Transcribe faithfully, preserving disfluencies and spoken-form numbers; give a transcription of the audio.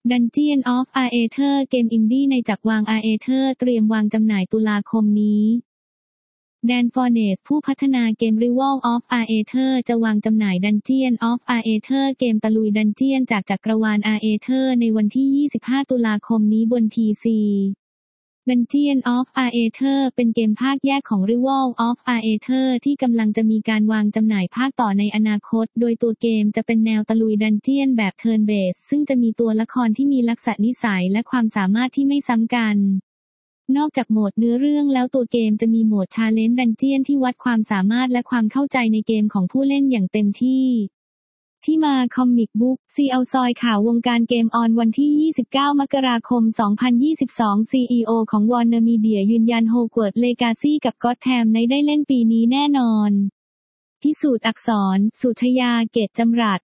Dungeon of Aether เกมอินดี้ในจักรวาล Aether เตรียมวางจำหน่ายตุลาคมนี้ Dan Furness ผู้พัฒนาเกม Rival of Aether จะวางจำหน่าย Dungeon of Aether เกมตะลุยดันเจียนจากจักรวาล Aether ในวันที่ ยี่สิบห้า ตุลาคมนี้บน พี ซี Dungeon of Aether เป็นเกมภาคแยกของ Rival of Aether ที่กำลังจะมีการวางจำหน่ายภาคต่อในอนาคตโดยตัวเกมจะเป็นแนวตะลุยดันเจียนแบบ Turn Based ซึ่งจะมีตัวละครที่มีลักษณะนิสัยและความสามารถที่ไม่ซ้ำกันนอกจากโหมดเนื้อเรื่องแล้วตัวเกมจะมีโหมด Challenge Dungeon ที่วัดความสามารถและความเข้าใจในเกมของผู้เล่นอย่างเต็มที่ที่มาคอมิกบุ๊ก ซี แอล ซอยข่าววงการเกมออนวันที่ ยี่สิบเก้า มกราคม สองพันยี่สิบสอง ซี อี โอ ของ Warner Media ยืนยัน Hogwarts Legacy กับ Gotham ในได้เล่นปีนี้แน่นอนพิสูจน์อักษร สุชยา เกตจำรัด